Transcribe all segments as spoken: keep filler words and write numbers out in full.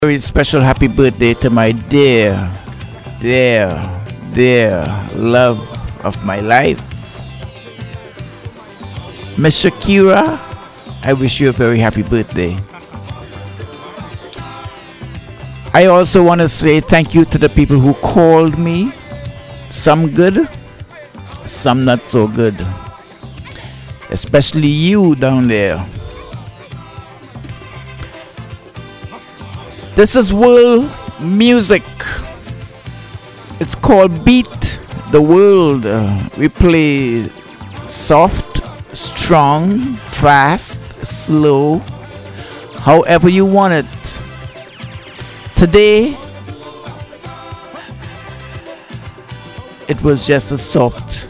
Very special happy birthday to my dear, dear, dear love of my life, Miss Shakira. I wish you a very happy birthday. I also want to say thank you to the people who called me. Some good, some not so good. Especially you down there. This is world music. It's called Beat the World. Uh, we play soft, strong, fast, slow, however you want it. Today, it was just a soft.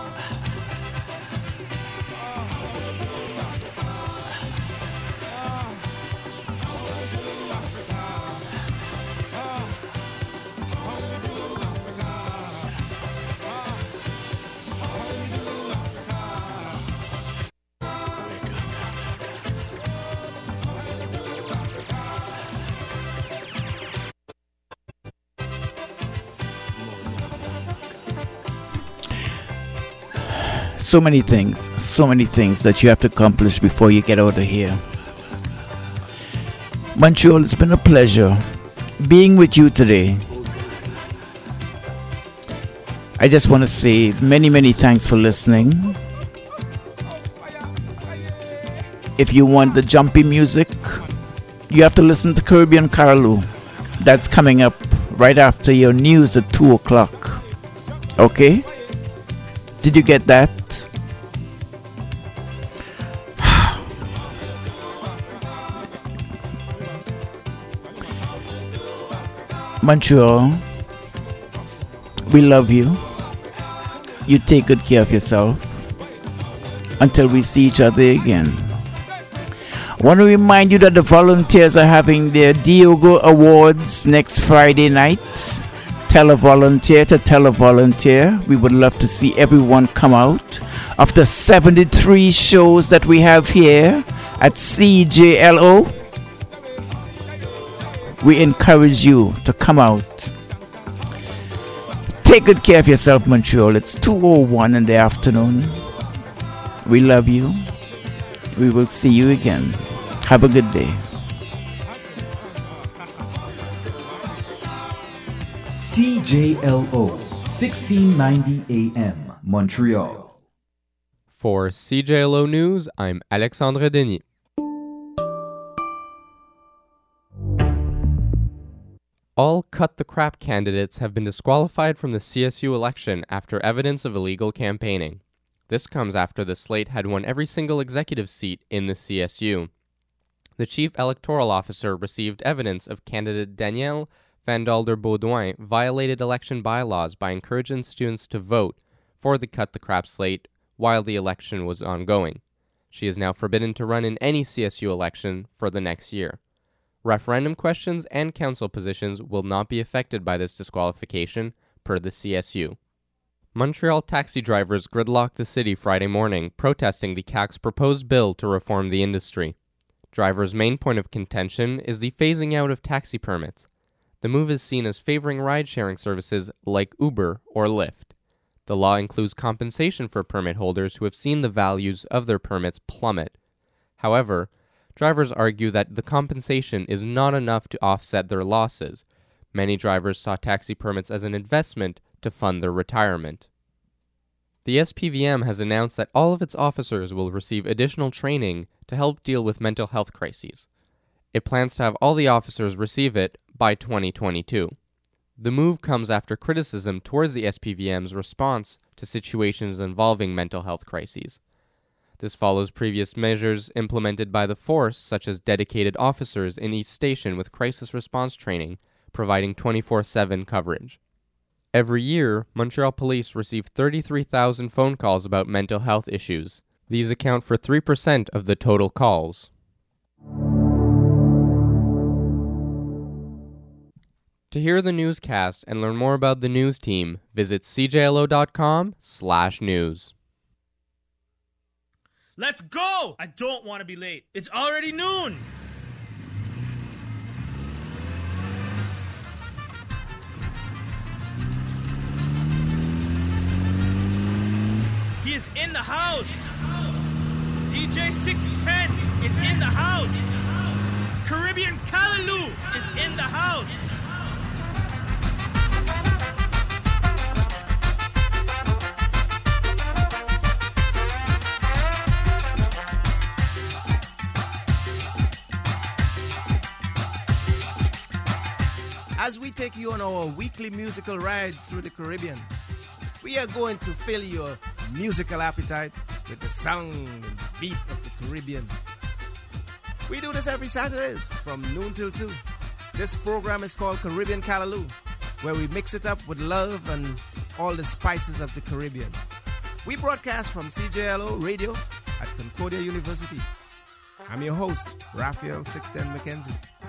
So many things, so many things that you have to accomplish before you get out of here. Montreal, it's been a pleasure being with you today. I just want to say many, many thanks for listening. If you want the jumpy music, you have to listen to Caribbean Carolou. That's coming up right after your news at two o'clock. Okay? Did you get that? Montreal, we love you. You take good care of yourself. Until we see each other again. I want to remind you that the volunteers are having their Diogo Awards next Friday night. Tell a volunteer to tell a volunteer. We would love to see everyone come out. Of the seventy-three shows that we have here at C J L O, we encourage you to come out. Take good care of yourself, Montreal. It's two oh one in the afternoon. We love you. We will see you again. Have a good day. C J L O, sixteen ninety A M, Montreal. For C J L O News, I'm Alexandre Denis. All Cut the Crap candidates have been disqualified from the C S U election after evidence of illegal campaigning. This comes after the slate had won every single executive seat in the C S U. The chief electoral officer received evidence of candidate Danielle Vandalder-Baudouin violated election bylaws by encouraging students to vote for the Cut the Crap slate while the election was ongoing. She is now forbidden to run in any C S U election for the next year. Referendum questions and council positions will not be affected by this disqualification, per the C S U. Montreal taxi drivers gridlocked the city Friday morning, protesting the C A Q's proposed bill to reform the industry. Drivers' main point of contention is the phasing out of taxi permits. The move is seen as favoring ride-sharing services like Uber or Lyft. The law includes compensation for permit holders who have seen the values of their permits plummet. However, drivers argue that the compensation is not enough to offset their losses. Many drivers saw taxi permits as an investment to fund their retirement. The S P V M has announced that all of its officers will receive additional training to help deal with mental health crises. It plans to have all the officers receive it by twenty twenty-two. The move comes after criticism towards the S P V M's response to situations involving mental health crises. This follows previous measures implemented by the force, such as dedicated officers in each station with crisis response training, providing twenty-four seven coverage. Every year, Montreal police receive thirty-three thousand phone calls about mental health issues. These account for three percent of the total calls. To hear the newscast and learn more about the news team, visit c j l o dot com slash news. Let's go! I don't want to be late. It's already noon! He is in the house. D J six ten is in the house. Caribbean Callaloo is in the house. As we take you on our weekly musical ride through the Caribbean, we are going to fill your musical appetite with the sound and beat of the Caribbean. We do this every Saturdays from noon till two. This program is called Caribbean Callaloo, where we mix it up with love and all the spices of the Caribbean. We broadcast from C J L O Radio at Concordia University. I'm your host, Raphael six ten McKenzie.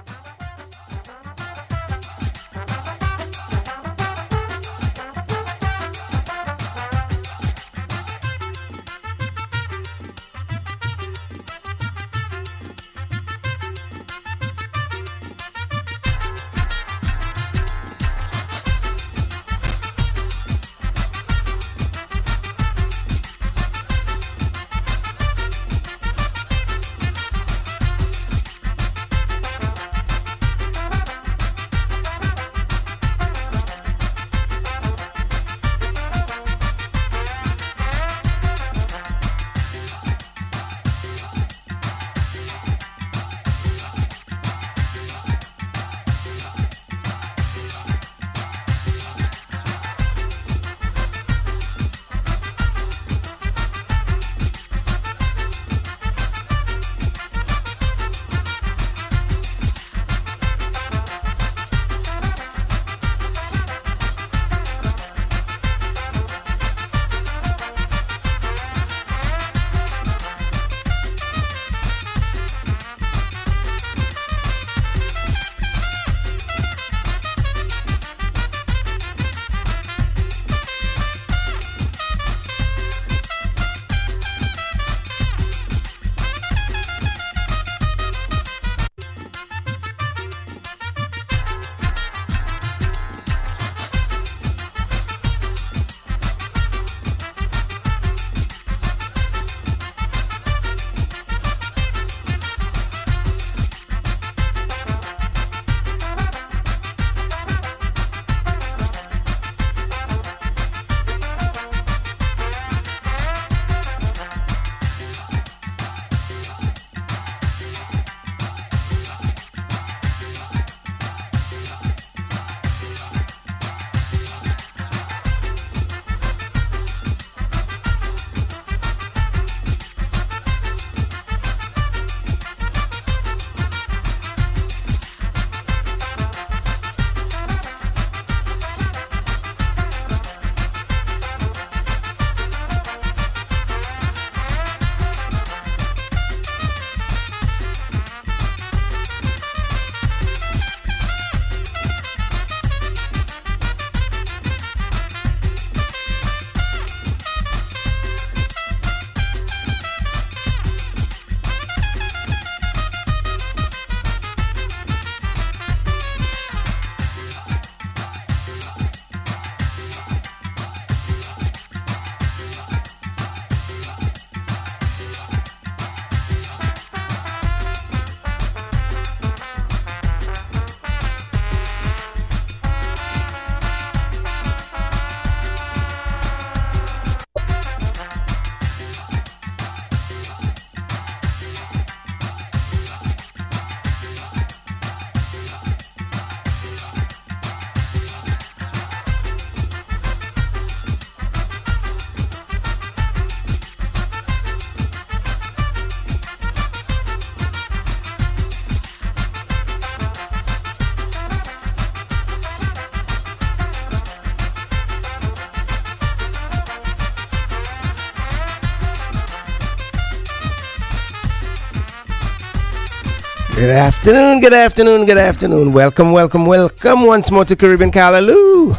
Good afternoon, good afternoon, good afternoon. Welcome, welcome, welcome once more to Caribbean Callaloo.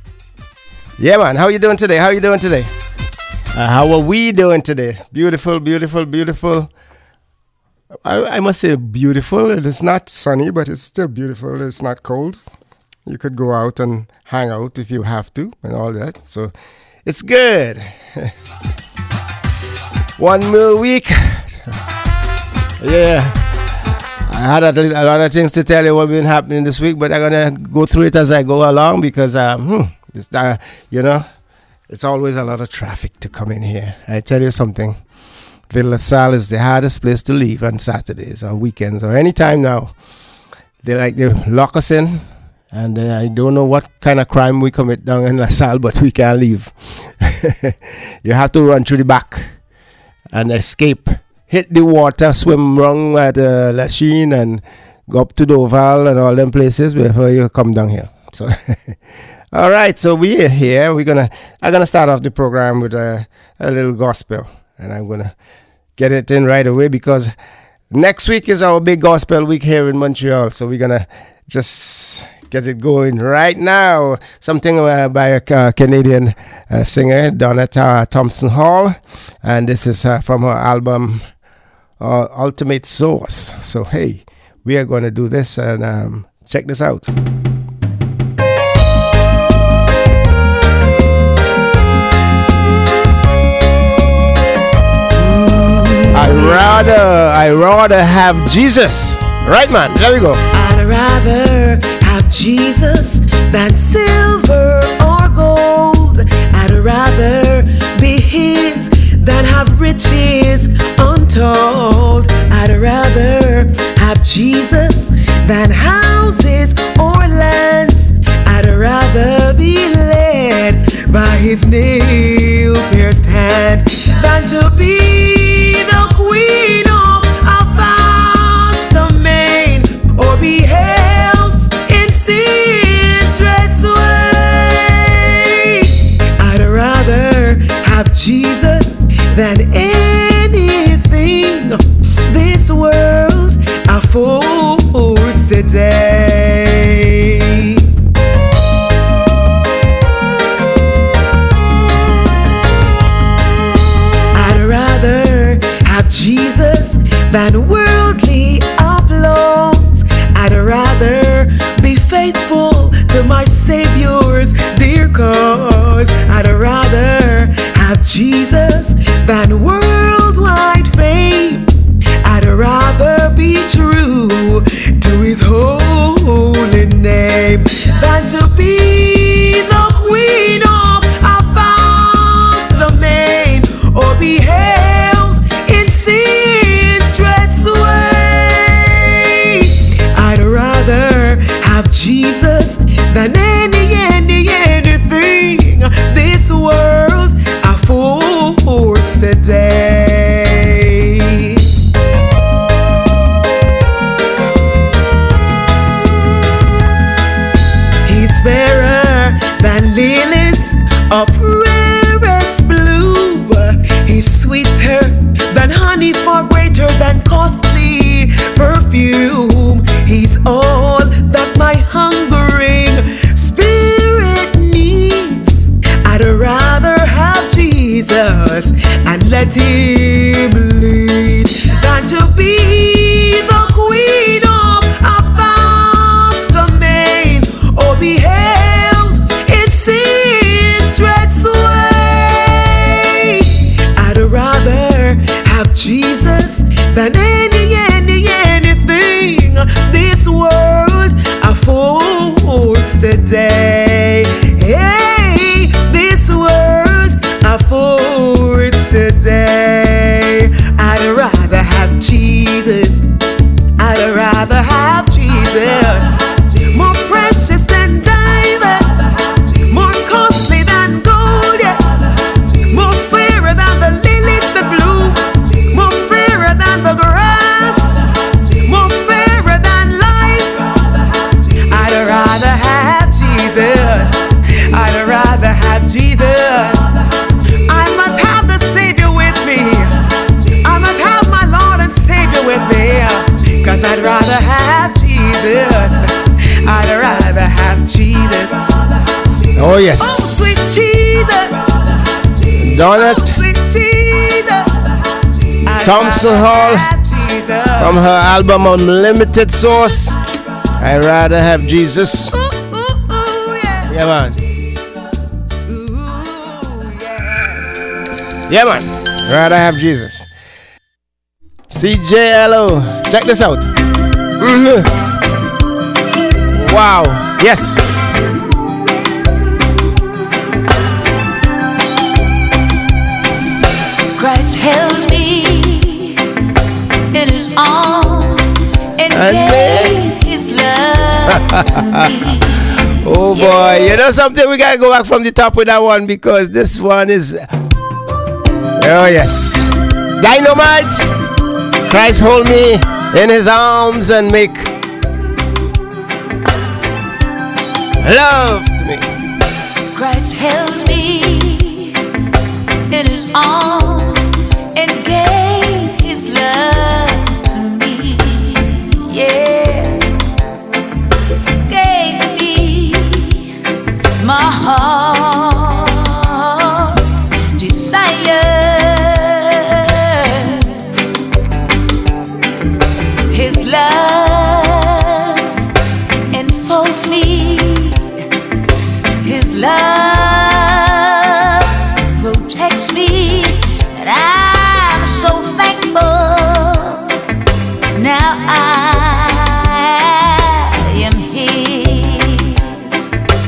Yeah, man, how you doing today? How you doing today? Uh, how are we doing today? Beautiful, beautiful, beautiful. I, I must say beautiful. It's not sunny, but it's still beautiful. It's not cold. You could go out and hang out if you have to and all that. So it's good. one more week. Yeah. I had a, a lot of things to tell you what been happening this week, but I'm gonna go through it as I go along because, um, hmm, it's, uh, you know, it's always a lot of traffic to come in here. I tell you something, Villa La Salle is the hardest place to leave on Saturdays or weekends or any time now. They like they lock us in, and uh, I don't know what kind of crime we commit down in La Salle, but we can't leave. You have to run through the back and escape. Hit the water, swim wrong at uh, Lachine and go up to Doval and all them places before you come down here. So, all right, so we're here. We're gonna. I'm gonna start off the program with a, a little gospel, and I'm gonna get it in right away because next week is our big gospel week here in Montreal. So we're gonna just get it going right now. Something uh, by a uh, Canadian uh, singer, Donetta Thompson Hall, and this is uh, from her album uh, Ultimate Source. So hey, we are going to do this and um, check this out. I rather, I rather have Jesus. Right, man. There we go. I'd rather have Jesus than silver or gold. I'd rather be his than have riches untold. I'd rather have Jesus than houses or lands. I'd rather be led by his nail-pierced hand than to be the queen of a vast domain or be held in sin's raceway. I'd rather have Jesus than anything this world affords today. I'd rather have Jesus than worldly applause. I'd rather be faithful to my Savior's dear cause. I'd rather have Jesus than worldwide fame. I'd rather be true to his holy name than to be the queen of a vast domain or be held in sin's raceway. I'd rather have Jesus than any, any, anything this world affords today. He's fairer than lilies of rarest blue. He's sweeter than honey, far greater than costly perfume. He's all that my hungering spirit needs. I'd rather have Jesus and let him lead than to be the queen of a vast domain or be held in sin's raceway. I'd rather have Jesus than any, any, anything this world affords today. Hey, this world affords today. I'd rather have Jesus. I'd rather have Jesus. More precious than diamonds, more costly than gold, yeah. More fairer than the lilies that bloom, more fairer than the grass, more fairer than life. I'd rather have Jesus. I'd rather have Jesus. I must have the Savior with me. I must have my Lord and Savior with me. Cause I'd rather have Jesus. I'd rather have Jesus. Oh, yes. Oh, sweet Jesus. Donut Oh, sweet Jesus. I'd Thompson rather Hall have Jesus. from her album Unlimited Source. I'd rather have Jesus. Ooh, ooh, ooh, yeah. Yeah, man. Ooh, yes. Yeah, man. Rather have Jesus. C J L O. Check this out. Mm-hmm. Wow. Yes. Christ held me in his arms and, and gave his love to me. Oh boy, yeah. You know something? We gotta go back from the top with that one because this one is. Oh yes. Dynamite. Christ hold me in his arms and make love to me. Christ held me in his arms and gave his love to me. Yeah. Gave me my heart's desire. His love enfolds me. His love protects me. And I'm so thankful. Now I am his.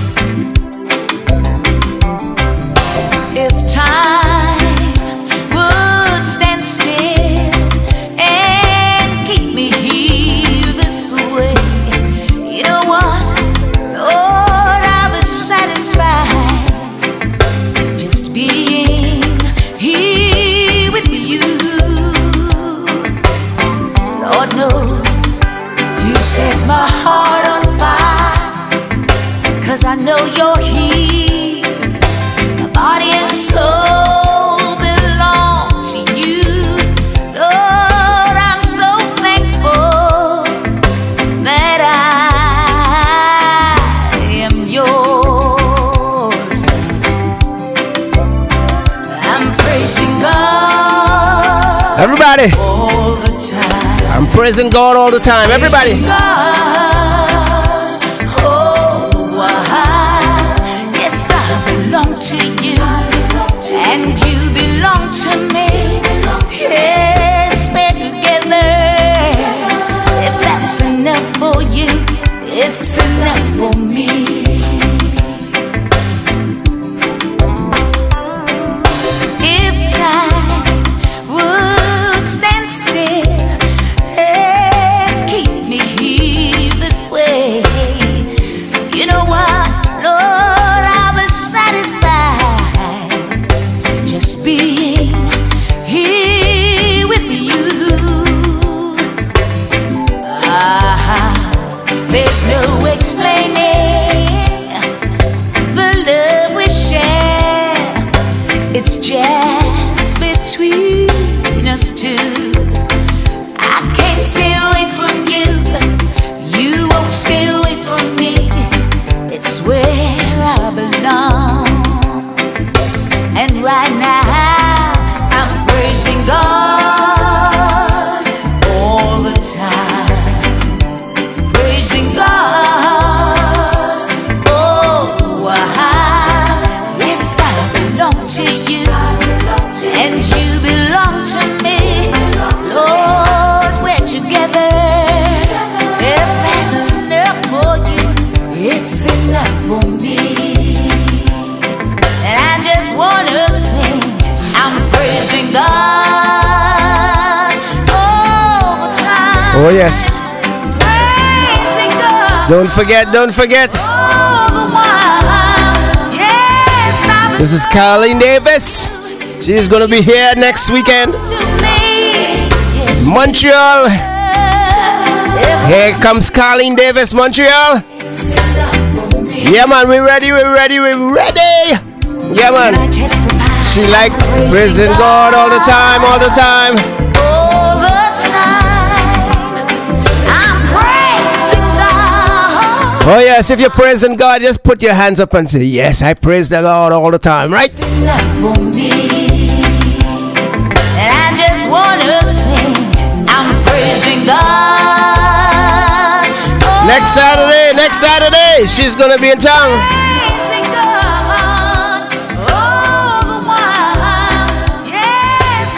If time would stand still and keep me here this way, you know what? Lord, I was satisfied just being here with you. Lord knows you set my heart on fire, 'cause I know you're here. My body and soul belong to you. Lord, I'm so thankful that I am yours. I'm praising God. Everybody. All the time. I'm praising God all the time. Everybody. God. Oh, I, yes, I belong to you, and you belong to me. Yes, we're together. If that's enough for you, it's enough for me. If time would stand still and keep me here this way, you know what, Lord, I was satisfied just being here with you. Ah, there's no explaining the love we share. It's just between us two. I can't stay away from you. You won't stay away from me. It's where I belong. And right now, I'm praising God all the time. Praising God. Oh, I, yes, I belong to you. And you belong to me. Lord, we're together. If that's enough for you, it's enough for me. And I just wanna sing, I'm praising God all the time. Oh yes. Praising God Don't forget, don't forget. all the while. Yes, I This is Caroline Davis. She's gonna be here next weekend. belong to me. Yes, Montreal. if Here comes Caroline Davis, Montreal. it's enough for me. Yeah man, we ready, we ready, we ready. Yeah man. I testify. She like praising God all the time, all the time. All the time. I'm praising God. Oh yes, if you're praising God, just put your hands up and say, yes, I praise the Lord all the time, right? It's enough for me. And I just wanna sing, I'm praising God. Oh, Next Saturday, next Saturday, she's gonna be in town. praising God all the while. Yes,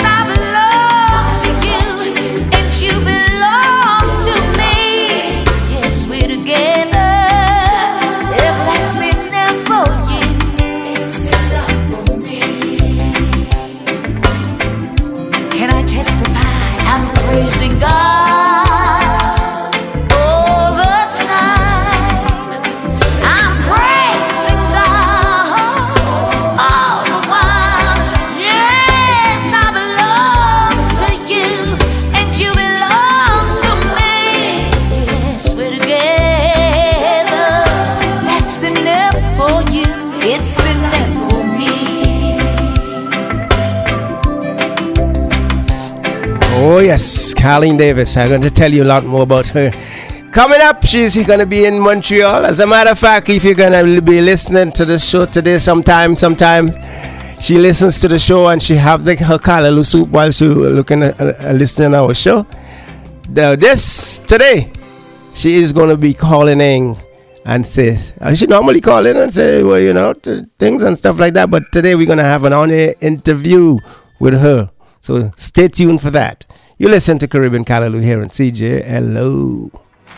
Oh yes, Carleen Davis. I'm going to tell you a lot more about her. Coming up, she's going to be in Montreal. As a matter of fact, if you're going to be listening to the show today sometime, sometime, she listens to the show and she have the, her callaloo soup while she looking at, uh, listening to our show. The, this, today, she is going to be calling in and say, uh, she normally call in and say, well, you know, t- things and stuff like that. But today we're going to have an on-air interview with her. So stay tuned for that. You listen to Caribbean Callaloo here on C J L O.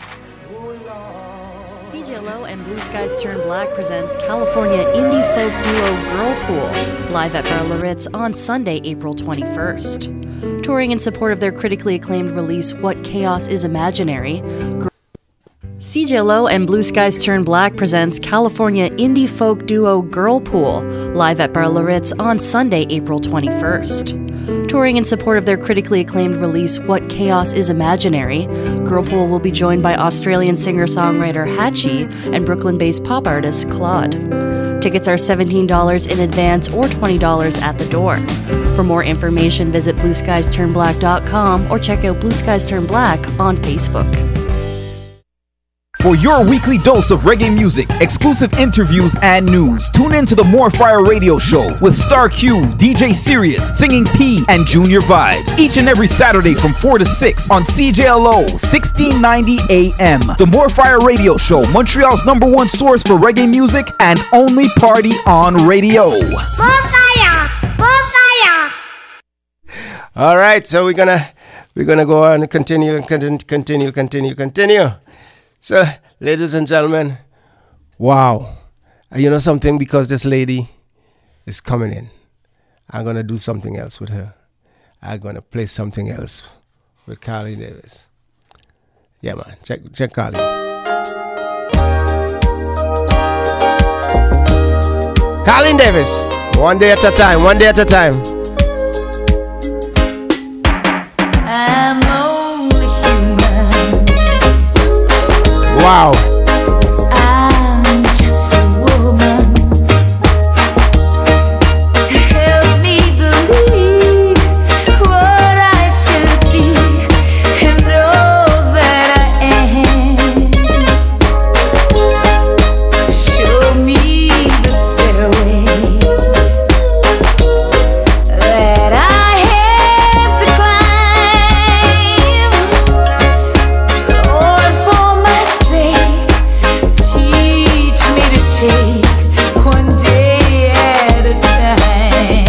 C J L O and Blue Skies Turn Black presents California indie folk duo Girl Pool, live at Bar Loritz on Sunday, April twenty-first. Touring in support of their critically acclaimed release, What Chaos Is Imaginary, Gr- C J L O and Blue Skies Turn Black presents California indie folk duo Girl Pool, live at Bar Loritz on Sunday, April twenty-first. Touring in support of their critically acclaimed release, What Chaos Is Imaginary, Girl Pool will be joined by Australian singer-songwriter Hatchie and Brooklyn-based pop artist Claude. Tickets are seventeen dollars in advance or twenty dollars at the door. For more information, visit blue skies turn black dot com or check out Blue Skies Turn Black on Facebook. For your weekly dose of reggae music, exclusive interviews, and news, tune in to the More Fire Radio Show with Star Q, D J Sirius, Singing P, and Junior Vibes. Each and every Saturday from four to six on C J L O, sixteen ninety A M. The More Fire Radio Show, Montreal's number one source for reggae music and only party on radio. More fire! More fire! All right, so we're gonna we're gonna go on and continue and continue, continue, continue, continue. So, ladies and gentlemen, wow. You know something? Because this lady is coming in, I'm going to do something else with her. I'm going to play something else with Carleen Davis. Yeah, man. Check, check Carleen. Carleen Davis. One day at a time. One day at a time. I'm only human. Wow. Yes, I'm just a woman. Help me believe what I should be and all that I am. Show me the stairway that I have to climb. Lord, for my sake, teach me to take one day at a time.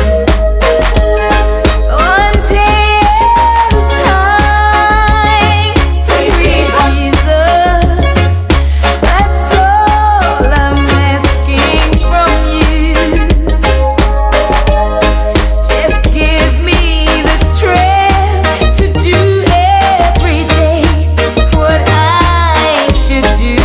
One day at a time. Sweet Jesus, that's all I'm asking from you. Just give me the strength to do every day what I should do.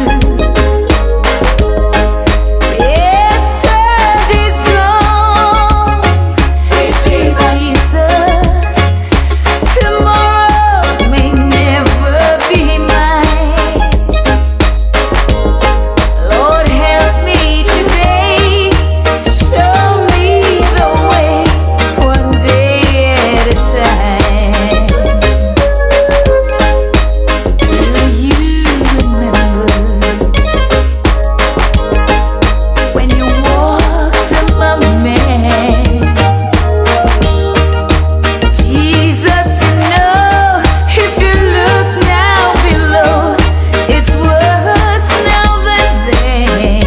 Yesterday's gone, sweet Jesus. Tomorrow may never be mine. Lord, help me today. Show me the way, one day at a time. Do you remember when you walked among men? Jesus, you know, if you look now below, it's worse now than then.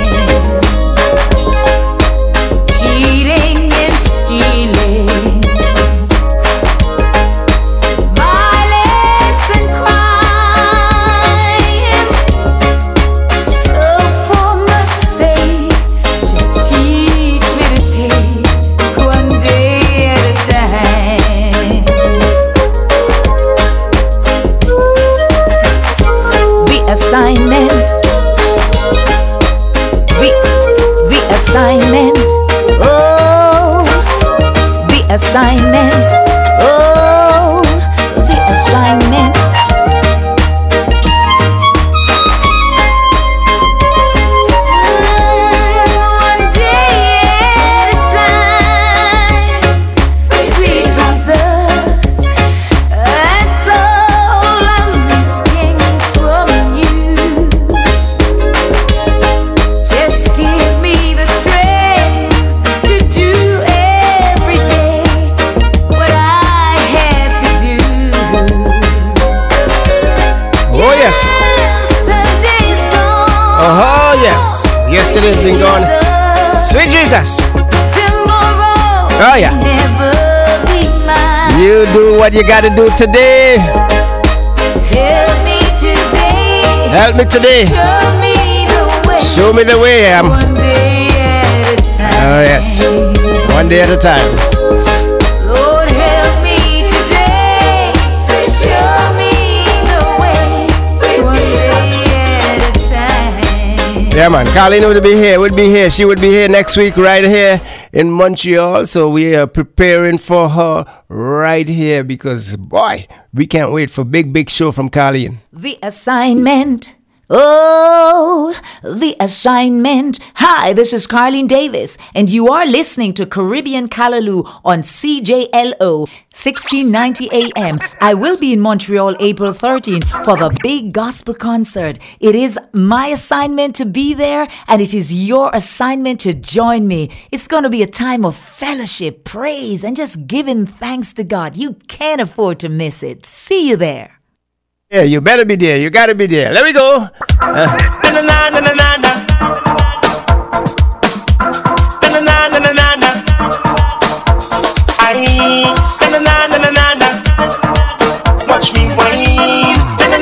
Cheating and stealing, violence and crime. So for my sake, just teach me to take one day at a time. The assignment, the, the assignment, oh, the assignment, oh, the assignment. One day at a time. Sweet Jesus, Oh, yes. Yesterday's been gone. Sweet Jesus. Oh, yeah. You do what you gotta do today. Help me today. Help me today. Show me the way. Show me the way. Um, One day at a time. Oh, yes. One day at a time. Lord, help me today. Show me the way. One day at a time. Yeah, man. Carlene would be here. Would be here. She would be here next week, right here in Montreal. So we are preparing for her right here because, boy, we can't wait for big, big show from Carlene. The assignment. Oh, the assignment. Hi, this is Carlene Davis, and you are listening to Caribbean Callaloo on C J L O, sixteen ninety A M. I will be in Montreal April thirteenth for the big gospel concert. It is my assignment to be there, and it is your assignment to join me. It's going to be a time of fellowship, praise, and just giving thanks to God. You can't afford to miss it. See you there. Yeah, you better be there. You gotta be there. Let me go. Uh. Watch me whine.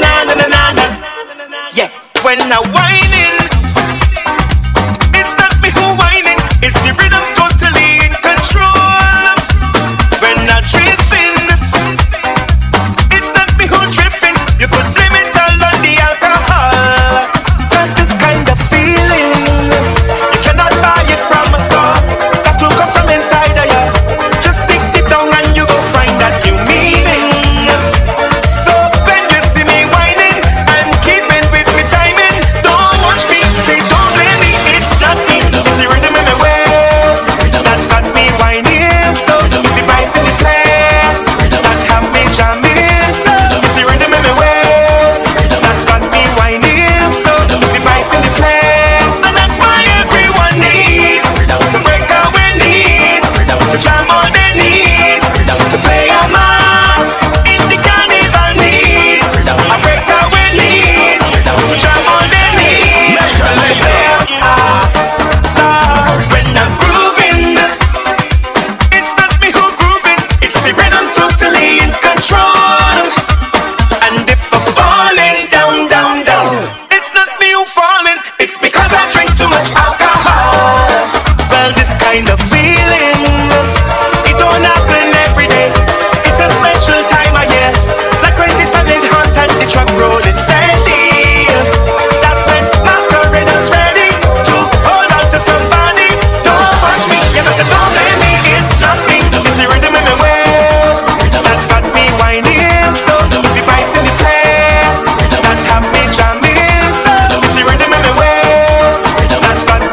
Yeah, when I whining, it's not me who whining. It's the rhythm totally in control. When I tripping, it's not me who tripping. You put limits all on the alcohol. Cause this kind of feeling, you cannot buy it from a store. Got to come from inside of you. Just dig it down and you go find that new meaning. So when you see me whining and keeping with me timing, don't watch me, say don't blame me. It's not me, it's the rhythm in my waist that got me whining. So the vibes in the place that have me jamming. So it's the rhythm in my waist that got me whining. So the vibes in the place, and that's why everyone needs to break our knees, to jam on their knees, to play a mass in the carnival needs. I break our knees, to jam on their knees, to play a mass. When I'm grooving, it's not me who grooving, it's the rhythm totally in control. And if I'm falling down, down, down, it's not me who falling, it's because I drink too much alcohol. Well, this kind of feeling, it don't happen every day. It's a special time of year, like when the sun is hot and the truck rolling steady. That's when masqueraders ready to hold on to somebody. Don't watch me, you better don't blame me. It's not me, it's the rhythm in my waist that got me whining. So the vibes in the place that have me jamming. So it's the rhythm in my waist that got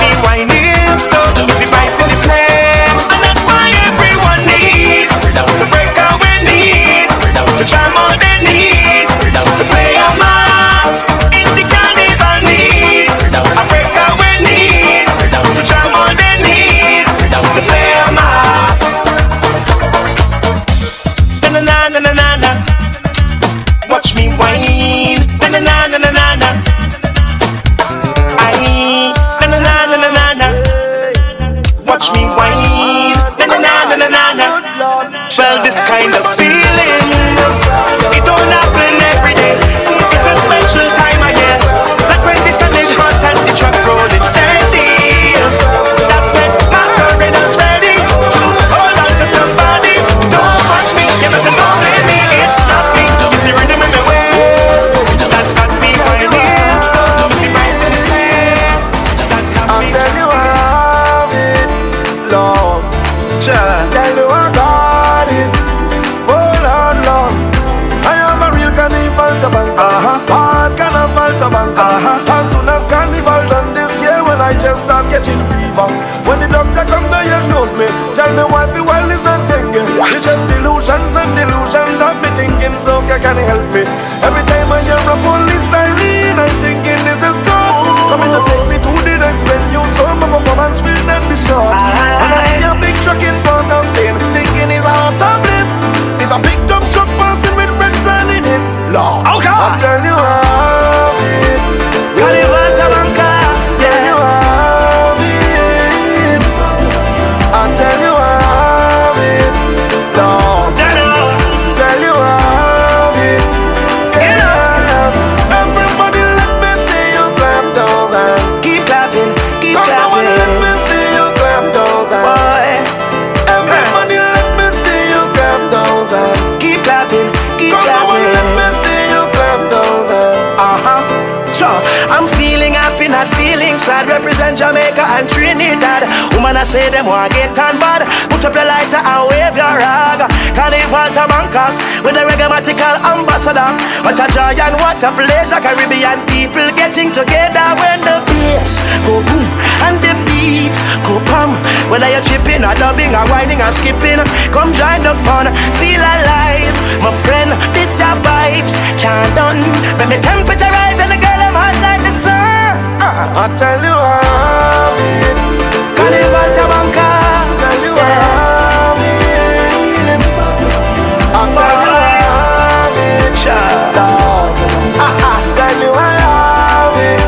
inside represent Jamaica and Trinidad. Woman I say them want get on bad. Put up your lighter and wave your rag. Carnival to Bangkok with the reggae-matical ambassador. What a joy and what a pleasure. Caribbean people getting together when the bass go boom and the beat go pam. Whether you're tripping or dubbing or whining or skipping, come join the fun, feel alive. My friend, this your vibes can't done. When the temperature rise and the girl I'm hot like the sun. uh, I tell you how it Carnival to Bangkok. Tell you how it I tell you how it shut up. Tell you how it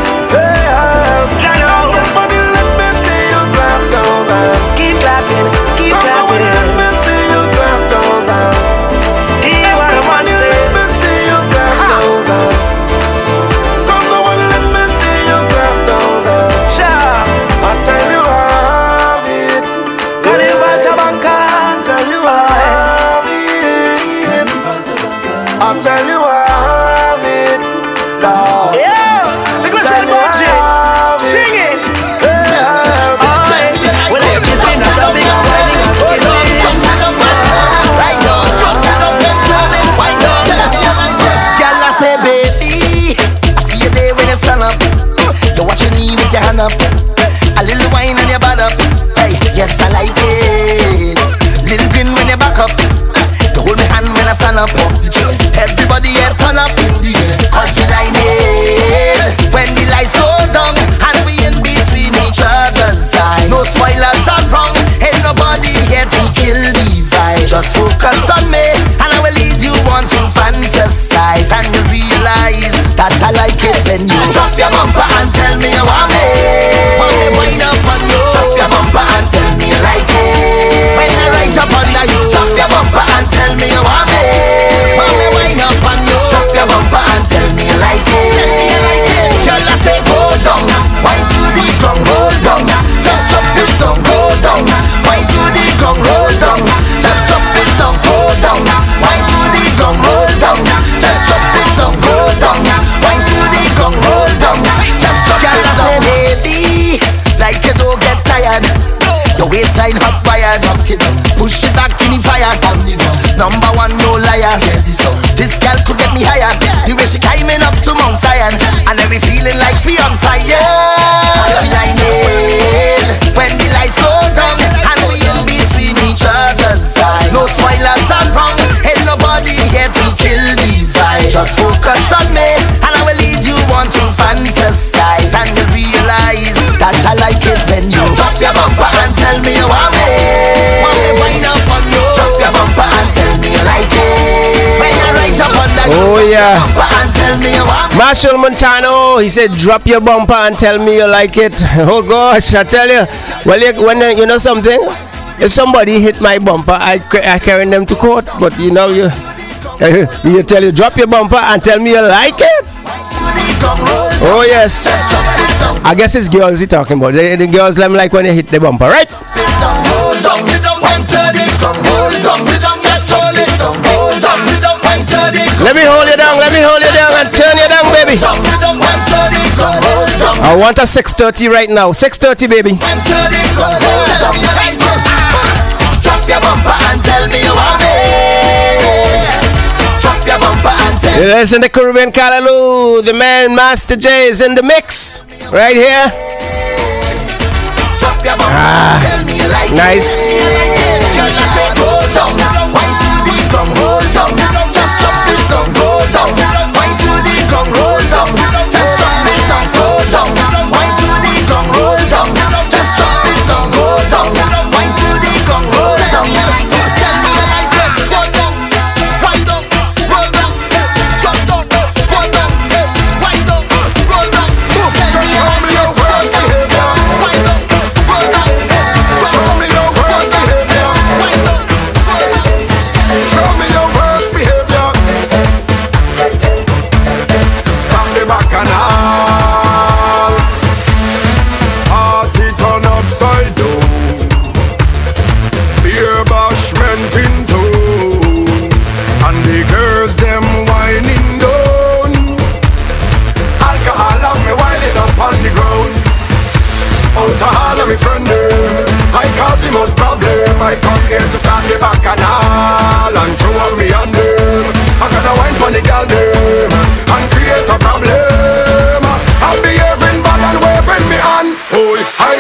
everybody let me see you clap those hands. Keep clapping, keep clapping. Let me see you clap those hands. Everybody let me see you clap those hands. Come on, let me see you clap those hands. Sure, I tell you how it Carnival to Bangkok. Tell you how it I tell you how it Lord. Yeah, because I'm watching. Sing it. Girl, I say, baby, I see you there when you stand up. You watch your knee with your hand up. A little wine on your butt up. Hey, yes, I like it. Little grin when you back up. You hold my hand when I stand up. Everybody here turn up. Cause we like it. When the lights go down and we in between each other's eyes. No spoilers are wrong. Ain't nobody here to kill the vibe. Just focus on me and I will lead you on to fantasize. And you realize that I like it when you drop your bumper and tell me you want me. Want me wind up on you. Drop your bumper and tell me you like it. When I right up under you. Drop your bumper and tell me you want me. Want me wind up on you. Drop your bumper and tell me you like it. Tell me you like it. Girl, I say go down. Wind to the ground, roll down. Just drop it down, go down. Wind to the ground, roll down. Just drop it down, go down. Wind to the ground, roll down. Just drop it down, go down. Wind to the ground, roll down. Just drop it down. Girl, I say baby, like you don't get tired. Your waistline hot wired. Push it back in the fire. Number one, no liar. This girl could get me higher. The way she climbing up to Mount Zion. And then we feeling like we on fire. We like it when the lights go down and we in between each other's eyes. No spoilers are wrong. Ain't nobody here to kill the vibe. Just focus on me and I will lead you on to fantasize. And you realize that I like it when you drop your bumper and tell me you want me. Want me wind up on you. Drop your bumper and tell me you like it. When you right up on that. Oh yeah. And tell me you want me. Marshall Montano, he said, drop your bumper and tell me you like it. Oh gosh, I tell you. Well, you, when uh, you know something, if somebody hit my bumper, I, I carry them to court. But you know, you, uh, you tell you, drop your bumper and tell me you like it. Oh yes. I guess it's girls you're talking about. The, the girls them like when you hit the bumper, right? Let me hold you down, let me hold you down and turn you down, baby. I want a six thirty right now. six thirty, baby. Drop your bumper and tell me you want me. Drop your bumper and tell me. Listen to Caribbean Callaloo. The man Master J is in the mix right here. Drop your bumper and tell me you like it. Nice. Girl, I say go down. Wind to the ground, roll down. Just drop it down, go down. Wind to the ground, roll down. Just drop it down, go down. Wind to the ground, roll down. Just drop it down, go down. Wind to the ground, roll down. Tell me you like it. Go down, wind up, roll down. Drop down, go down. Wind up, roll down. Tell me you like it. Wind up, roll down. Show me your worst behavior. Wind up, roll down. Show me your worst behavior.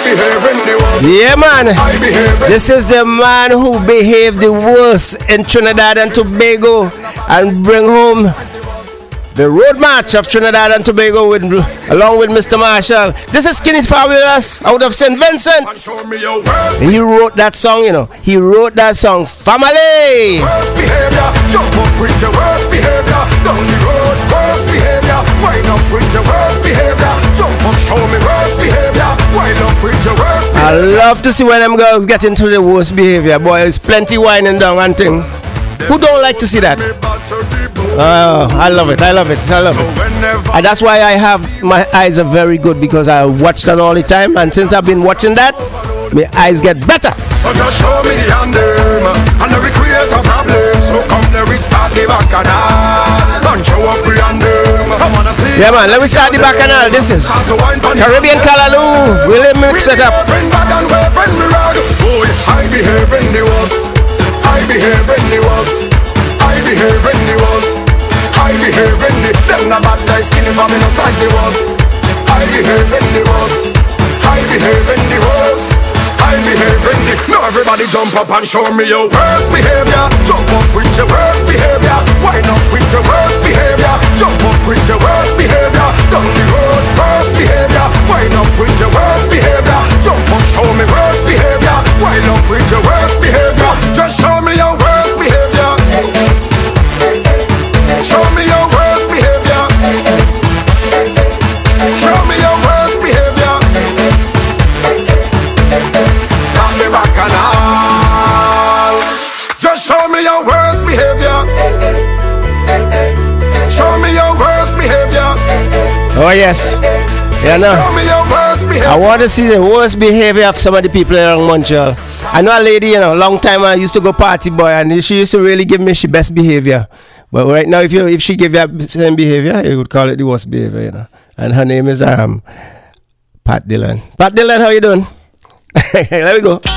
Yeah, man. This is the man who behaved the worst in Trinidad and Tobago and bring home the road march of Trinidad and Tobago with, along with Mister Marshall. This is Skinny Fabulous out of Saint Vincent. He wrote that song, you know. He wrote that song, Family. Worst behavior, jump up with your worst behavior. Down the road, worst behavior. Wind up with your worst behavior. Jump up, show me worst behavior. Wind up with your worst behavior. I love to see when them girls get into the worst behavior. Boy, there's plenty whining down and thing. Who don't like to see that? Oh, I love it, I love it, I love it. And that's why I have, my eyes are very good because I watch that all the time. And since I've been watching that, my eyes get better. So just show me the hand and we create a problem. So come there we start the bacchanal and show up the hand. Yeah man, let me start the bacchanal. This is Caribbean Callaloo. We'll mix it up. Boy, I behave in the worst. I behave in the worst. I behave in the worst. I behave in the them the bad guys skinny for me no size the worst. I behave in the worst. I behave in the worst. I behave in the. Now everybody jump up and show me your worst behavior. Jump up with your worst behavior. Wind up with your worst behavior. Jump up with your worst behavior. Down the road, worst behavior. Wind up with your worst behavior. Jump up, show me worst behavior. Wind up with your worst behavior. Just show me your worst behavior. Show me your worst behavior. Show me your worst behavior. Stop the bacchanal. Just show me your worst behavior. Show me your worst behavior. Oh yes. Yeah, no. Show me your worst behavior. I want to see the worst behavior of some of the people around Montreal. I know a lady, you know, a long time I used to go party boy, and she used to really give me she best behavior. But right now, if you if she give you the same behavior, you would call it the worst behavior, you know. And her name is um Pat Dillon. Pat Dillon, how you doing? Let me go.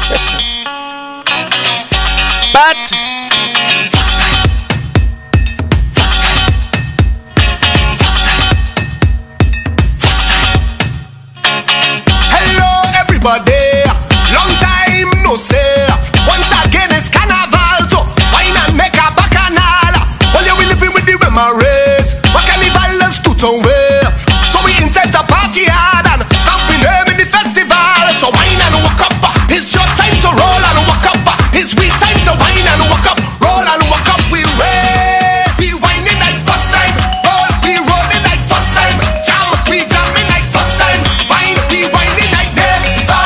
Pat. Everybody, long time no say. Once again it's carnival, so wine and make a bacchanal. While you will living with the memories, what carnival is to away. So we intend to party hard and stop in them in the festival. So wine and walk up, it's your time to roll and walk up. It's we time to wine and walk up, roll and walk up. We race, we whining like first time, roll, we rolling like first time, jam, we jamming like first time, wine, we whining like that.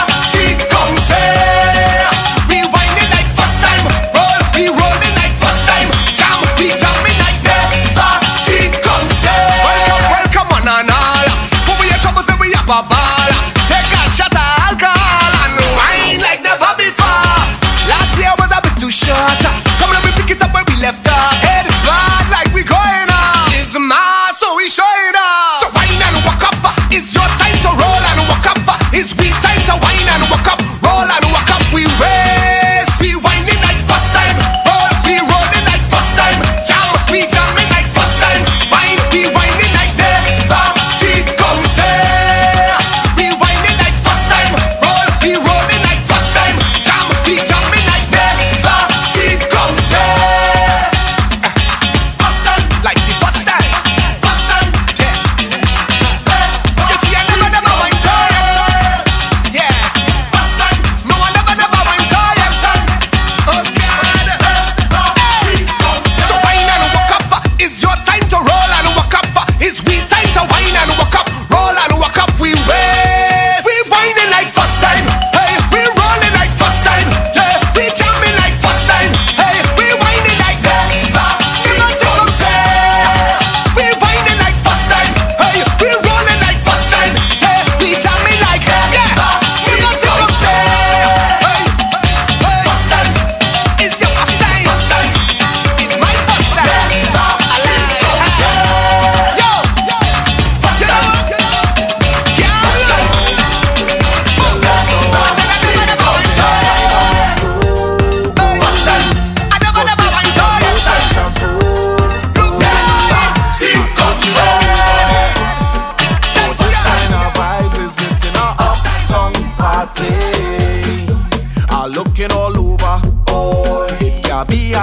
Take a shot of alcohol and wine like never before. Last year was a bit too short. Come on, we pick it up where we left off. Head flat like we going off. It's mass, so we show it off. So wine and walk up. It's your time to roll and walk up. It's we time to wine and walk up. Roll and walk up. We race. We whining like first time. Roll. We rolling like first time. Jam. We jamming like first time. Wine. We whining like never. See, come say.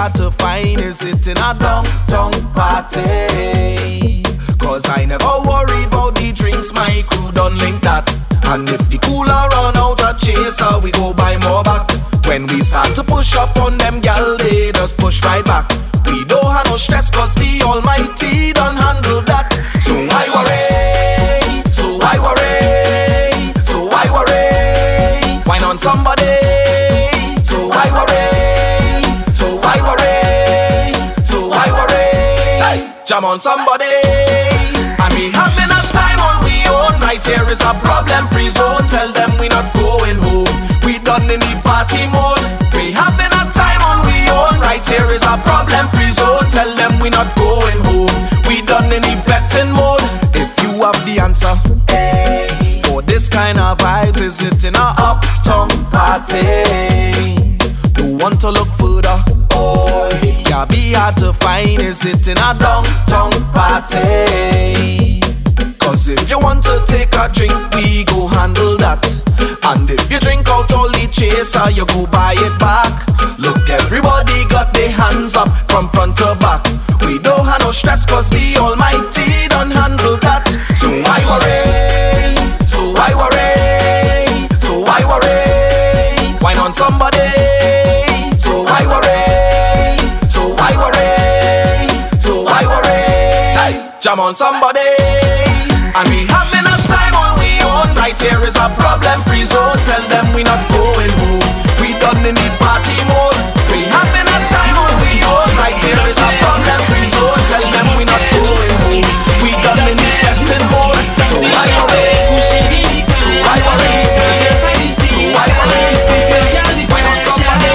hard to find is it in a downtown party. Cause I never worry about the drinks, my crew don't link that. And if the cooler run out of chaser, we go buy more back. When we start to push up on them gal, they just push right back. We don't have no stress cause the Almighty done handle that. So why worry? So why worry? So why worry? Why not somebody? So why worry? So why worry? So why worry? Hey, jam on somebody. And we having a time on we own. Right here is a problem-free zone. Tell them we not going home. We done in the party mode. We having a time on we own. Right here is a problem-free zone. Tell them we not going home. We done in effecting mode. If you have the answer, hey, for this kind of vibes, is it in a uptown party? Don't want to look further. Oh, it can be hard to find. Is it in a downtown party? Cause if you want to take a drink, we go handle that. And if you drink out all the chaser, you go buy it back. Look, everybody got their hands up from front to back. We don't have no stress cause the Almighty done handle that. So why worry? So why worry? So why worry? Why not somebody? So why worry? So why worry? So why worry? Hey, jam on somebody. And we having a time on we own. Right here is a problem-free zone. Tell them we not going home. We done in the party mode. We having a time on we own. Right here is a problem-free zone. Tell them we not going home. We done in the effecting mode. So why worry? So why worry? So why worry? Why not somebody?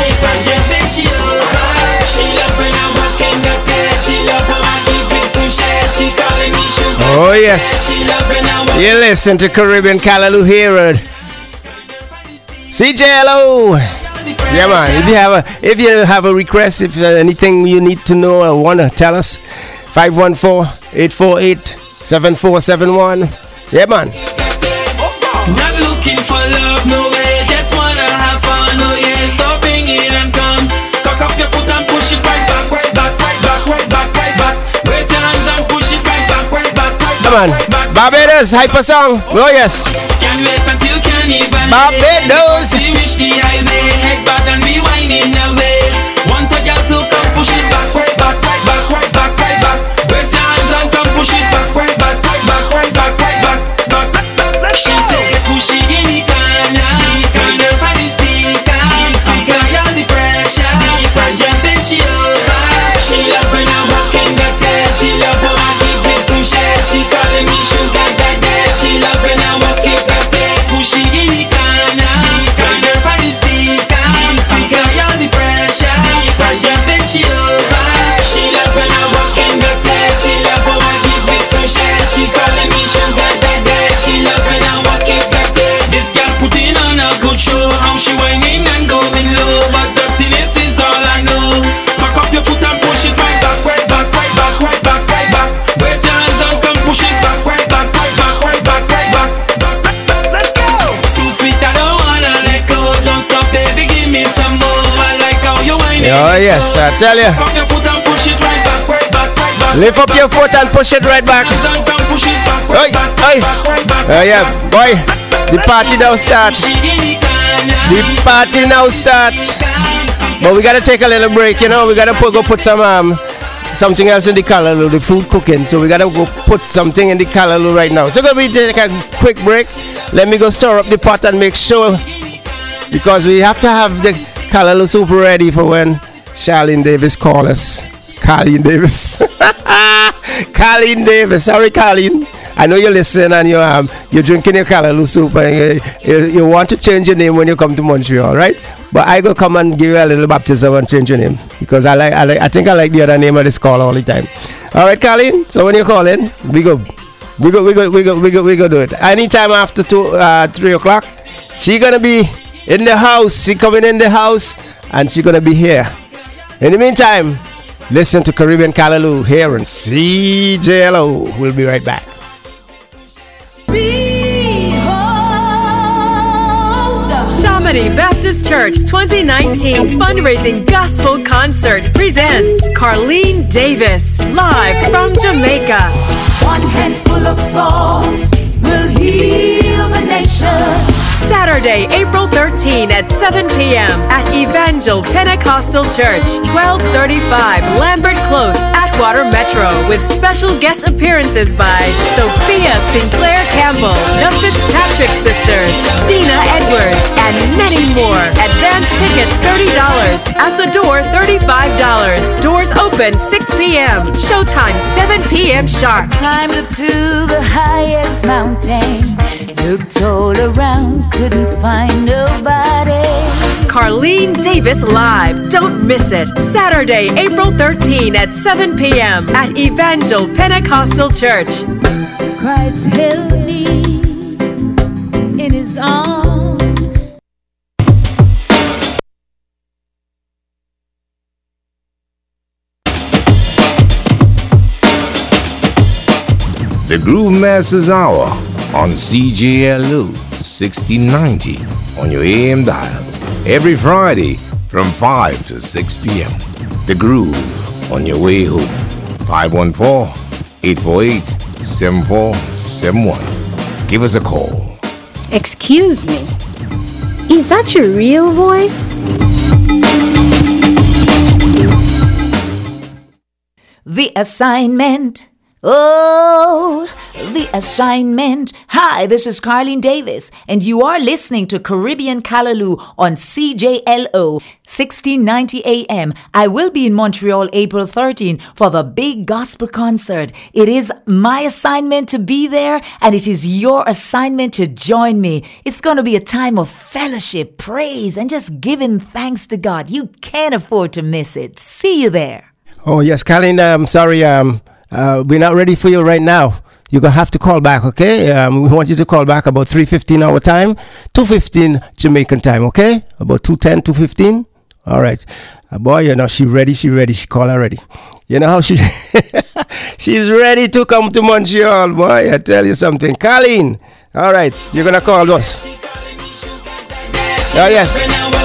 Oh yes, you listen to Caribbean Callaloo here. C J L O. Yeah man, if you have a if you have a request, if uh, anything you need to know or wanna tell us, five one four, eight four eight, seven four seven one. Yeah man. Not looking for love, no way. Just wanna have fun, oh yeah. So bring it and come. Cock up your foot and push it right back, right back, right back, right back, right back. Raise your hands and push it right back, right back, right back. Come on, Barbados hyper song. Oh yes. Can't wait until carnival. Barbados. We reach the highway, head back and be whining away. Want a girl to come push it back, right back, right back, right back, right back. Raise your hands and come push it back, right back, right back, right back, right back, back. She say push it in the corner, corner for the speaker. Apply all the pressure, pressure then she over. She love when I walk in the tail. She love how I give it to share. She calling me sugar daddy. She love when I walk in the tail. Push it in the corner, corner for the speaker. Apply all the pressure, pressure then she over. She love when I walk in the tail. She love how I give it to share. She calling me sugar daddy. She love when I walk in the tail. This girl putting on a good show. How she whining and going low, but dirtiness is all I know. Back up your foot and push it right back, right back, right back, right back, right back. Raise your hands and come push it back, right back, right back, right back, right back. Let's go. Too sweet, I don't wanna let go. Don't stop, baby, give me some more. I like how you whining. Oh yes, I tell you. Back up your foot and push it right back, right back, right back. Lift up your foot and push it right back. Oi, oi. Oh yeah, boy. The party now start. The party now start. But we gotta take a little break, you know. We gotta put, go put some um something else in the callaloo, the food cooking. So we gotta go put something in the callaloo right now. So gonna be take a quick break. Let me go stir up the pot and make sure, because we have to have the callaloo soup ready for when Charlene Davis calls us. Colleen Davis. Colleen Davis. Sorry, Colleen. I know you're listening and you're, um, you're drinking your callaloo soup and you, you, you want to change your name when you come to Montreal, right? But I go come and give you a little baptism and change your name because I like I like I think I like the other name of this call all the time. All right, Colleen. So when you call in, we go, we go, we go, we go, we go, we go do it. Anytime after two, uh, three o'clock, she gonna be in the house. She coming in the house and she gonna be here. In the meantime, listen to Caribbean Callaloo here on C J L O. We'll be right back. Harmony Baptist Church twenty nineteen Fundraising Gospel Concert presents Carlene Davis live from Jamaica. One handful of salt will heal the nation. Saturday, April thirteenth at seven p.m. at Evangel Pentecostal Church, twelve thirty-five Lambert Close, Atwater Metro, with special guest appearances by Sophia Sinclair Campbell, the Fitzpatrick Sisters, Zena Edwards, and many more. Advance tickets thirty dollars. At the door, thirty-five dollars. Doors open six p.m. Showtime seven p.m. sharp. Climbed up to the highest mountain. Looked all around, couldn't find nobody. Carlene Davis live. Don't miss it. Saturday, April thirteenth at seven p.m. at Evangel Pentecostal Church. Christ held me in his arms. The Groove Masters Hour on C J L O sixteen ninety on your A M dial every Friday from five to six p.m. The Groove on your way home. five one four, eight four eight, seven four seven one. Give us a call. Excuse me, is that your real voice? The assignment. Oh, the assignment. Hi, this is Carlene Davis, and you are listening to Caribbean Callaloo on C J L O sixteen ninety A M. I will be in Montreal April thirteenth for the big gospel concert. It is my assignment to be there, and it is your assignment to join me. It's going to be a time of fellowship, praise, and just giving thanks to God. You can't afford to miss it. See you there. Oh, yes, Colin, I'm sorry, um, uh, we're not ready for you right now. You're going to have to call back, okay? Um, we want you to call back about three fifteen our time, two fifteen Jamaican time, okay? About two ten, two fifteen? All right. Uh, boy, you know, she ready, she ready, she called already. You know how she... She's ready to come to Montreal, boy, I tell you something. Colleen, all right, you're going to call us. Oh, yes.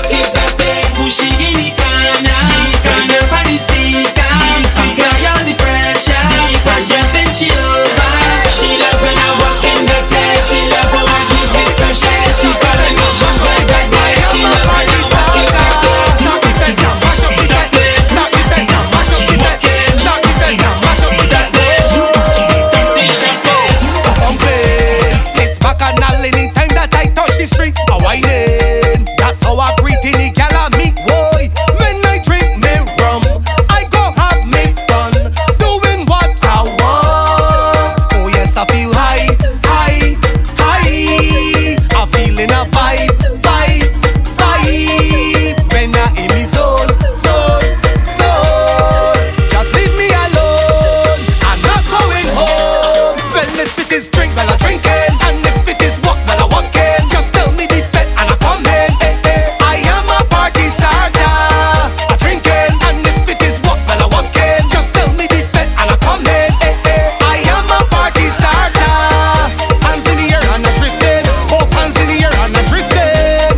She over, she love when I walk in the tail. She love when I give it to share. She calling me just like that day. She love when I walk in the tail. Stop it back down, mash up with that day. Stop it back down, mash up with that day. Stop it back down, mash up with that day. She said, pumping. It's bacchanal anytime that I touch the street. I whining. That's how I greet any gal I meet. Boy, when I drink me rum, I go have me fun, doing what I want. I feel high, high, high. I'm feeling a vibe, vibe, vibe. When I in me zone, zone, zone. Just leave me alone. I'm not going home. Well, if it is drink, well I drinking. And if it is walk, well I walking. Just tell me the bet and I come in. Eh, eh. I am a party starter. I drinking. And if it is walk, well I walking. Just tell me the bet and I come in. Eh, eh. I am a party starter. Hands in the air and I drifting. Both hands in the air and I drifting.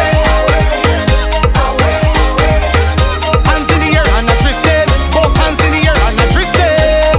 Hands in the air and I drifting. Both hands in the air and I drifting.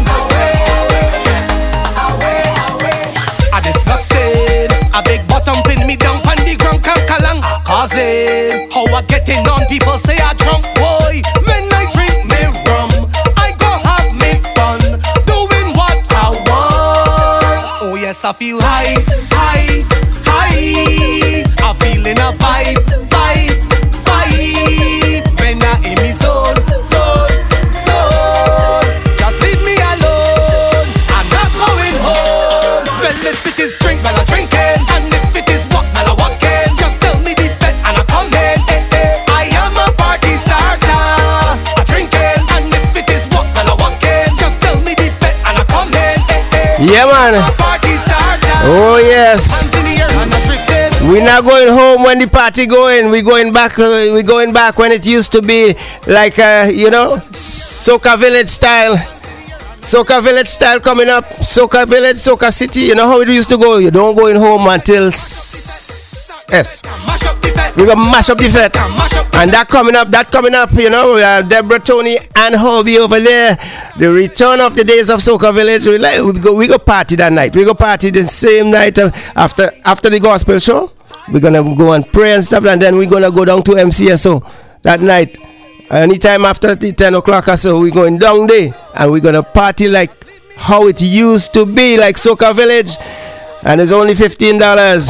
I disgusting. A big bottom pin me down on the ground, can't calang. Causing how I getting on, people say I drunk. Boy, when I drink me rum, I go have me fun, doing what I want. Oh yes, I feel high, high, high. I'm feeling a vibe, vibe, vibe. When I in me zone, zone, zone. Just leave me alone. I'm not going home. Well, if it is drink, well I drinking. And if it is walk, well I walking. Just tell me the bet and I come in. Eh, eh. I am a party starter. I drinking. And if it is walk, well I walking. Just tell me the bet and I come in. Eh, eh. Yeah, man. Oh, yes. We're not going home when the party going. We're going back. Uh, we're going back when it used to be like, uh, you know, Soca Village style. Soca Village style coming up. Soca Village, Soca City. You know how it used to go? You don't go in home until s- S. We're gonna mash up the fete. And that coming up, that coming up, you know, we have Deborah, Tony, and Hobie over there. The return of the days of Soca Village. We like we go we go party that night. We go party the same night uh, after after the gospel show. We're gonna go and pray and stuff, and then we're gonna go down to M C S O that night. Anytime after the ten o'clock or so, we're going down there and we're gonna party like how it used to be, like Soca Village. And it's only fifteen dollars.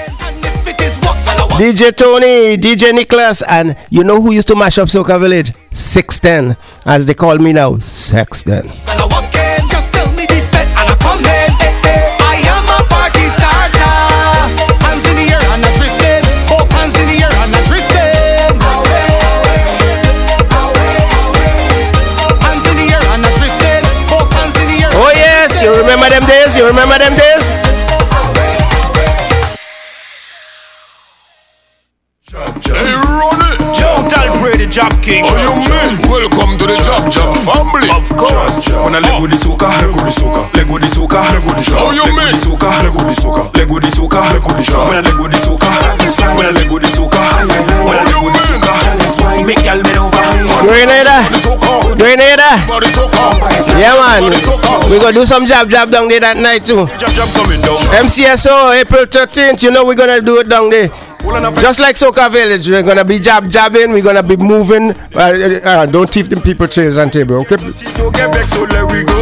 D J Tony, D J Nicholas, and you know who used to mash up Soca Village? six ten, as they call me now, Sexton. Just tell me the fete and I come in. I am a party starter. Hands in the air and I drifting. Both hands in the air and I drifting. Hands in the air and I drifting. Both hands in the air. Oh yes, you remember them days? You remember them days? Hey, run it! Joe Dalbury, the Job King. Oh, you mean? Welcome to the Job Job family. Of course. When I leg with the soca, leg with the soca, leg with the soca, leg with the soca. Oh, you mean? Soca, leg with the soca, leg with the soca, leg with the soca. When I leg with the soca, when I leg with the soca, when I leg with the soca. Make y'all bend over. Grenada, Grenada. Yeah man, we gonna do some jab jab down there that night too. Jab jab coming down. M C S O April thirteenth. You know we're gonna do it down there. Just like Soca Village, we're gonna be jab jabbing, we're gonna be moving. Uh, uh, don't thief them people chairs and table, okay? Don't get vexed, so let we go.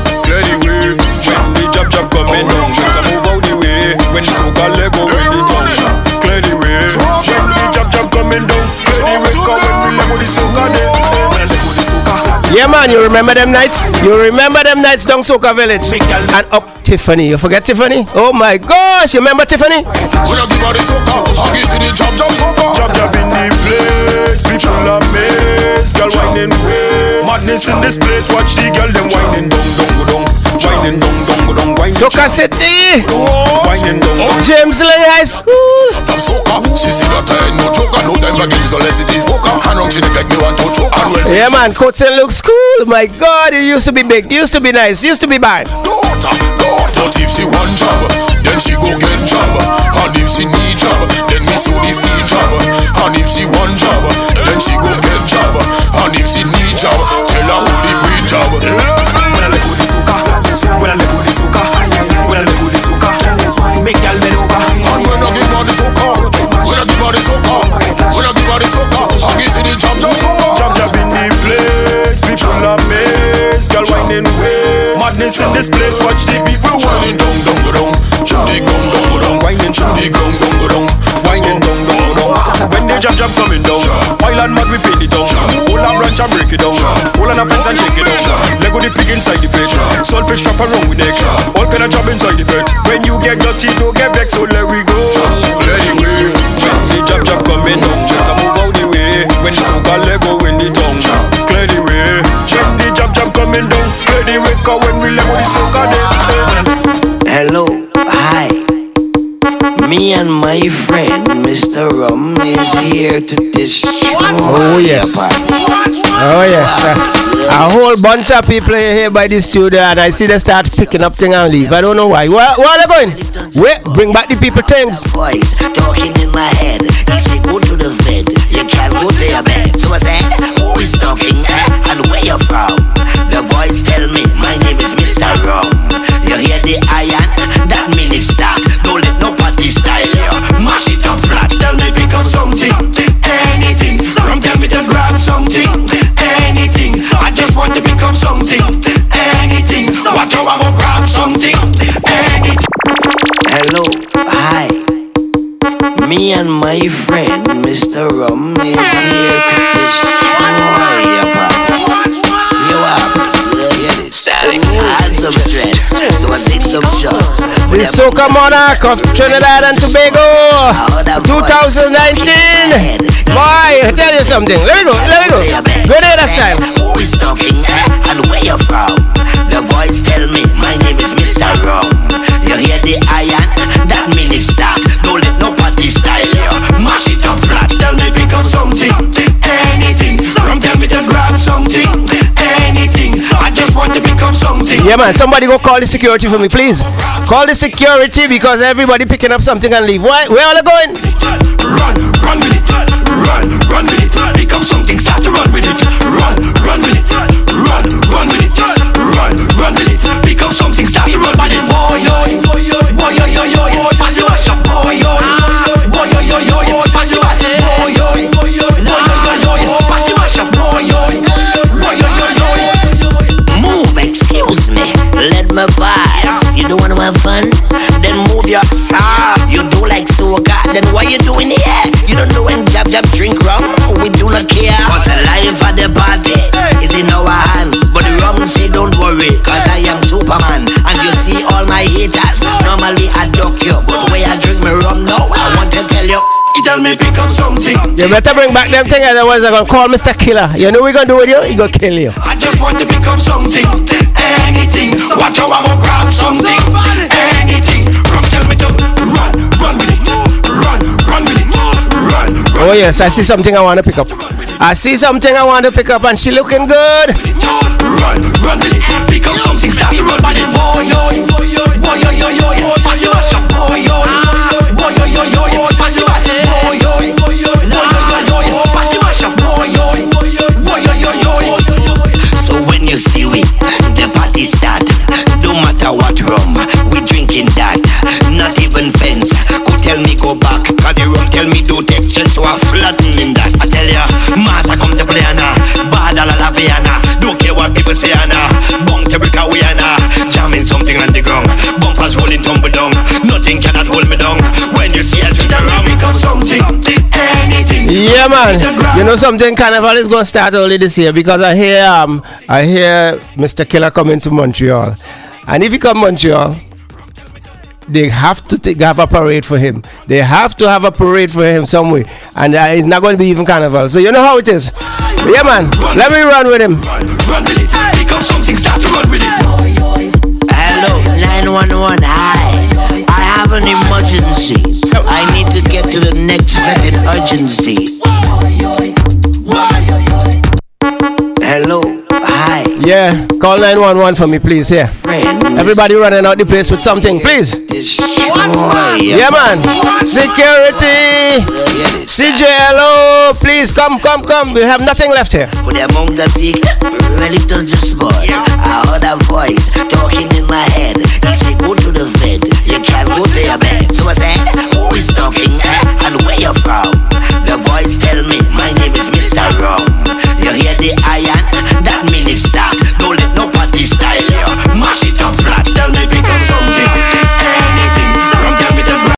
Anyway, when the jab jab coming down, try to move out the way. When the soca Lego, when the tongue, clear the way. When the jab jab coming down, clear the way. Come when we Lego the soca there, when I Lego the soca. Yeah man, you remember them nights? You remember them nights down Soca Village? And up Tiffany. You forget Tiffany? Oh my gosh, you remember Tiffany? When I give her the soca, I give she the jab jab soca. Jab jab in the place, people are amazed. Girl whining waist, madness in this place. Watch the girl them whining down, down, go down, whining down, down, go down, whining. Soca City, whining down. James Lane High School. From Soca, she see that I no joke, no time for games unless it is poker. And on she like me want to choke. Yeah man, Coats and looks cool. My God, it used to be big, used to be nice, used to be bad. Daughter, daughter, if she want job, then she go get job. And if she need job, then me so the see job. And if she want job, then she go get job. And if she need job, tell her who the breed job. When I let go the soca, when I let go the soca, when I let go the soca, make y'all bend over. And when I give her the soca, when I give her the soca, when I give her the soca, I give she the job job soca. Job job in the place, people are amazed. Girl whining waist, madness in this place. Watch the people whining down, down, go down, through the ground, down, go down, whining through the ground, down, go down, whining down, down, go down. When the jab jab coming down, while and mad we paint it down. Hold a branch and break it down, hold on a fence and shake it down. Lego the pig inside the plate, saltfish trap around with neck. All kind of job inside the fete. When you get dirty, don't get vexed, so let we go. Let it go. The jab jab coming down, try to move out the way. When the soca Lego in the tongue, clear the way. When the jab jab coming down, clear the way. Cause when we Lego the soca there. Hello, hi. Me and my friend Mister Rum is here to destroy Oh yes, oh yes. Uh, a whole bunch of people here by the studio, and I see they start picking up things and leave. I don't know why. Where, where are they going? Wait, bring back the people things. Voice talking in my head. He say go to the bed, you can't go to your bed. So I said, who is talking eh? And where you from? The voice tell me my name is Mister Rum. You hear the iron? That means it start. Don't let nobody style you. Mash it up flat. Tell me pick up something, anything. From tell me to grab something, anything. I just want to pick up something, anything. Watch how I go grab something, anything. Hello, hi. Me and my friend Mister Rum is here to destroy your party. You up? Get it? Static. Add some stress, so I take some shots. The Soca Monarch of Trinidad and Tobago twenty nineteen. Boy, I tell you something. Let me go, let me go. Grenada style. Who is talking eh? And where you from? The voice tell me my name is Mister Rum. You hear the iron? That means it start. Don't let nobody style you. Mash it up flat. Tell me pick up something, anything. From tell me to grab something, anything. I just want to pick up something, Yeah, man. Somebody go call the security for me, please. Call the security because everybody picking up something and leave. Why? Where are they going? Run, run with it. Run, run with it. Pick up something, start to run with it. Run, run with it. Run, run with it. Run, run with it. Pick up something, start to run with it. Boy, yo, boy, yo, boy, yo, yo, yo, yo, boy, yo, boy, yo, boy, yo, yo, yo, yo, boy, yo, boy, yo, boy, yo, yo, yo, boy, yo, boy, yo, yo, yo. Move, excuse me, let me pass. You don't wanna have fun? Then move your ass. You do like soca, then what you doing here? You don't know when Jab Jab drink rum? We do not care. Cause the life of the party is in our hands. But the rum say don't worry, cause I am Superman. And you see all my haters, normally I duck you. But the way I drink my rum now, I want to tell you. You tell me pick up something. You better bring back them things, otherwise I'm gonna call Mister Killer. You know what we gonna do with you? He gonna kill you. I just want to pick up something, anything. Watch how I go grab something, anything. Run, tell me to run, run with it, run, run with it, run. Oh yes, I see something I want to pick up. I see something I want to pick up, and she looking good. Run, run with it, pick up something, start to run with it. Boy, yo, boy, yo, boy, yo, yo, yo, yo, boy, yo, boy, yo, boy, yo, yo, yo, yo, boy, yo. So when you see we, the party start. No matter what rum, we drinking that. Not even fence could tell me go back. Cause the rum tell me do take chance, so I'm flattening that. I tell ya, Massa come to play ana, Bada la la Viana. Don't care what people say ana, bunk to break away ana. Jamming something on the ground, bumpers rolling tumble down. Nothing cannot hold me down. When you see I drink the rum, pick up something, anything. Yeah, man. You know something? Carnival is gonna start early this year because I hear um I hear Mister Killer coming to Montreal, and if he come Montreal, they have to take, have a parade for him. They have to have a parade for him somewhere, and uh, it's not going to be even Carnival. So you know how it is. Yeah, man. Let me run with him. Run with it. Pick up something, start to run with it. Hello, nine one one. Hi. I have an emergency. I need to get to the next vetted urgency. Hello, hi. Yeah, call nine one one for me, please. Here. Everybody running out the place with something, please. Yeah, man. Security. C J L O, please come, come, come. We have nothing left here. But among the thick, really touch the spot. I heard a voice talking in my head. He said, go to the vet. You can't go to your bed. So I said,